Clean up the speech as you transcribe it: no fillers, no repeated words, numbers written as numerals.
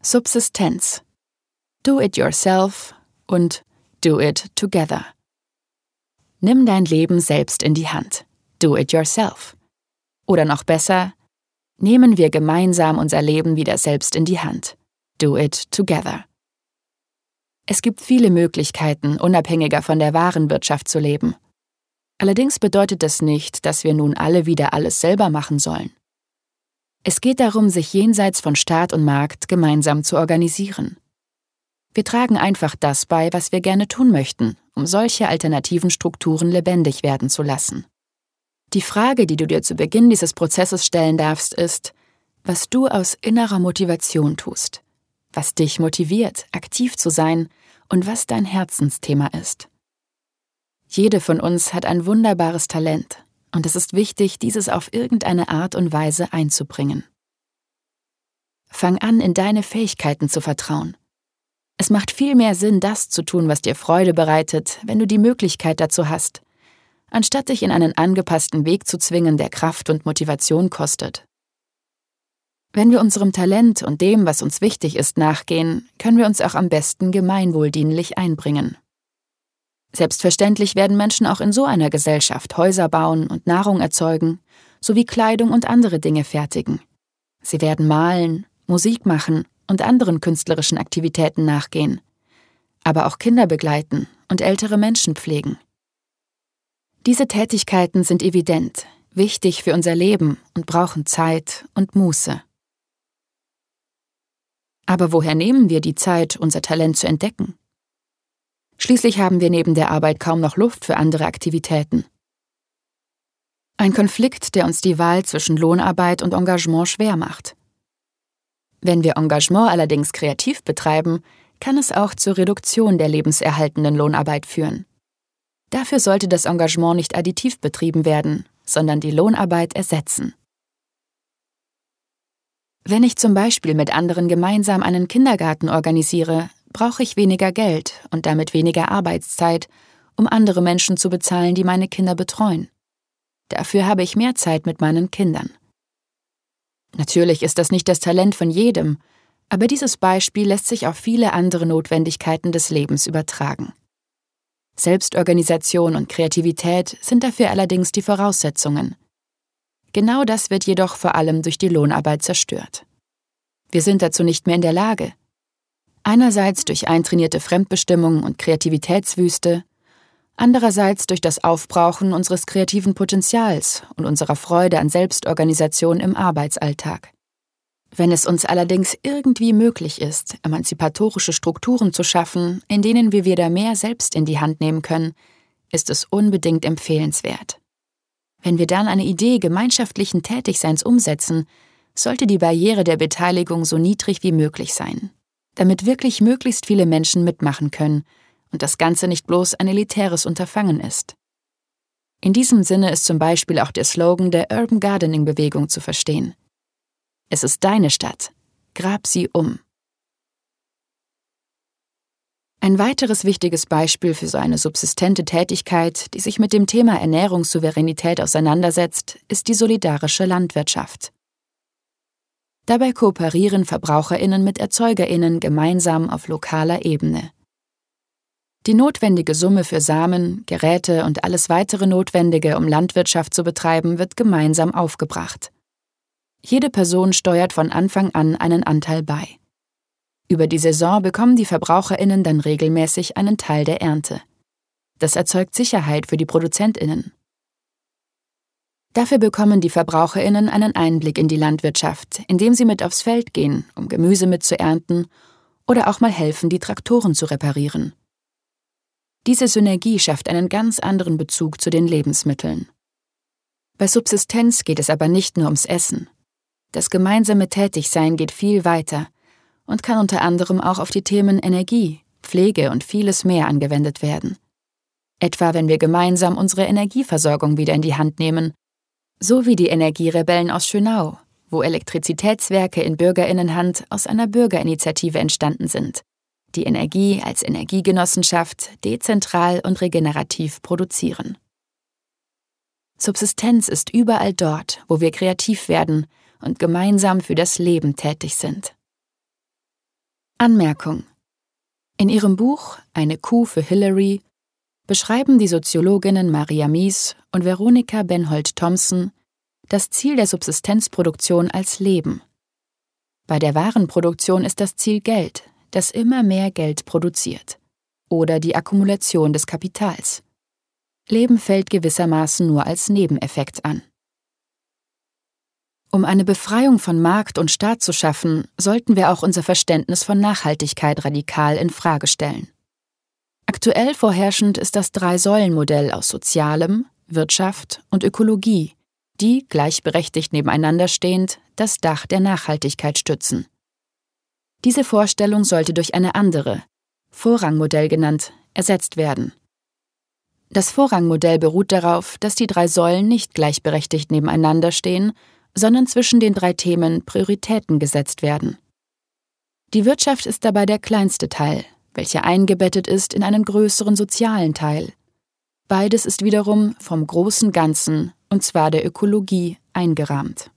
Subsistenz. Do it yourself und do it together. Nimm dein Leben selbst in die Hand. Do it yourself. Oder noch besser, nehmen wir gemeinsam unser Leben wieder selbst in die Hand. Do it together. Es gibt viele Möglichkeiten, unabhängiger von der Warenwirtschaft zu leben. Allerdings bedeutet das nicht, dass wir nun alle wieder alles selber machen sollen. Es geht darum, sich jenseits von Staat und Markt gemeinsam zu organisieren. Wir tragen einfach das bei, was wir gerne tun möchten, um solche alternativen Strukturen lebendig werden zu lassen. Die Frage, die du dir zu Beginn dieses Prozesses stellen darfst, ist, was du aus innerer Motivation tust, was dich motiviert, aktiv zu sein und was dein Herzensthema ist. Jede von uns hat ein wunderbares Talent und es ist wichtig, dieses auf irgendeine Art und Weise einzubringen. Fang an, in deine Fähigkeiten zu vertrauen. Es macht viel mehr Sinn, das zu tun, was dir Freude bereitet, wenn du die Möglichkeit dazu hast, anstatt dich in einen angepassten Weg zu zwingen, der Kraft und Motivation kostet. Wenn wir unserem Talent und dem, was uns wichtig ist, nachgehen, können wir uns auch am besten gemeinwohldienlich einbringen. Selbstverständlich werden Menschen auch in so einer Gesellschaft Häuser bauen und Nahrung erzeugen, sowie Kleidung und andere Dinge fertigen. Sie werden malen, Musik machen und anderen künstlerischen Aktivitäten nachgehen, aber auch Kinder begleiten und ältere Menschen pflegen. Diese Tätigkeiten sind evident, wichtig für unser Leben und brauchen Zeit und Muße. Aber woher nehmen wir die Zeit, unser Talent zu entdecken? Schließlich haben wir neben der Arbeit kaum noch Luft für andere Aktivitäten. Ein Konflikt, der uns die Wahl zwischen Lohnarbeit und Engagement schwer macht. Wenn wir Engagement allerdings kreativ betreiben, kann es auch zur Reduktion der lebenserhaltenden Lohnarbeit führen. Dafür sollte das Engagement nicht additiv betrieben werden, sondern die Lohnarbeit ersetzen. Wenn ich zum Beispiel mit anderen gemeinsam einen Kindergarten organisiere, brauche ich weniger Geld und damit weniger Arbeitszeit, um andere Menschen zu bezahlen, die meine Kinder betreuen. Dafür habe ich mehr Zeit mit meinen Kindern. Natürlich ist das nicht das Talent von jedem, aber dieses Beispiel lässt sich auf viele andere Notwendigkeiten des Lebens übertragen. Selbstorganisation und Kreativität sind dafür allerdings die Voraussetzungen. Genau das wird jedoch vor allem durch die Lohnarbeit zerstört. Wir sind dazu nicht mehr in der Lage. Einerseits durch eintrainierte Fremdbestimmung und Kreativitätswüste, andererseits durch das Aufbrauchen unseres kreativen Potenzials und unserer Freude an Selbstorganisation im Arbeitsalltag. Wenn es uns allerdings irgendwie möglich ist, emanzipatorische Strukturen zu schaffen, in denen wir wieder mehr selbst in die Hand nehmen können, ist es unbedingt empfehlenswert. Wenn wir dann eine Idee gemeinschaftlichen Tätigseins umsetzen, sollte die Barriere der Beteiligung so niedrig wie möglich sein, damit wirklich möglichst viele Menschen mitmachen können und das Ganze nicht bloß ein elitäres Unterfangen ist. In diesem Sinne ist zum Beispiel auch der Slogan der Urban Gardening-Bewegung zu verstehen. Es ist deine Stadt, grab sie um. Ein weiteres wichtiges Beispiel für so eine subsistente Tätigkeit, die sich mit dem Thema Ernährungssouveränität auseinandersetzt, ist die solidarische Landwirtschaft. Dabei kooperieren VerbraucherInnen mit ErzeugerInnen gemeinsam auf lokaler Ebene. Die notwendige Summe für Samen, Geräte und alles weitere Notwendige, um Landwirtschaft zu betreiben, wird gemeinsam aufgebracht. Jede Person steuert von Anfang an einen Anteil bei. Über die Saison bekommen die VerbraucherInnen dann regelmäßig einen Teil der Ernte. Das erzeugt Sicherheit für die ProduzentInnen. Dafür bekommen die VerbraucherInnen einen Einblick in die Landwirtschaft, indem sie mit aufs Feld gehen, um Gemüse mitzuernten oder auch mal helfen, die Traktoren zu reparieren. Diese Synergie schafft einen ganz anderen Bezug zu den Lebensmitteln. Bei Subsistenz geht es aber nicht nur ums Essen. Das gemeinsame Tätigsein geht viel weiter und kann unter anderem auch auf die Themen Energie, Pflege und vieles mehr angewendet werden. Etwa wenn wir gemeinsam unsere Energieversorgung wieder in die Hand nehmen, so wie die Energierebellen aus Schönau, wo Elektrizitätswerke in BürgerInnenhand aus einer Bürgerinitiative entstanden sind, die Energie als Energiegenossenschaft dezentral und regenerativ produzieren. Subsistenz ist überall dort, wo wir kreativ werden und gemeinsam für das Leben tätig sind. Anmerkung: In ihrem Buch »Eine Kuh für Hillary« beschreiben die Soziologinnen Maria Mies und Veronika Benholt-Thomsen das Ziel der Subsistenzproduktion als Leben. Bei der Warenproduktion ist das Ziel Geld, das immer mehr Geld produziert. Oder die Akkumulation des Kapitals. Leben fällt gewissermaßen nur als Nebeneffekt an. Um eine Befreiung von Markt und Staat zu schaffen, sollten wir auch unser Verständnis von Nachhaltigkeit radikal in Frage stellen. Aktuell vorherrschend ist das Drei-Säulen-Modell aus Sozialem, Wirtschaft und Ökologie, die, gleichberechtigt nebeneinander stehend, das Dach der Nachhaltigkeit stützen. Diese Vorstellung sollte durch eine andere, Vorrangmodell genannt, ersetzt werden. Das Vorrangmodell beruht darauf, dass die drei Säulen nicht gleichberechtigt nebeneinander stehen, sondern zwischen den drei Themen Prioritäten gesetzt werden. Die Wirtschaft ist dabei der kleinste Teil, welcher eingebettet ist in einen größeren sozialen Teil. Beides ist wiederum vom großen Ganzen, und zwar der Ökologie, eingerahmt.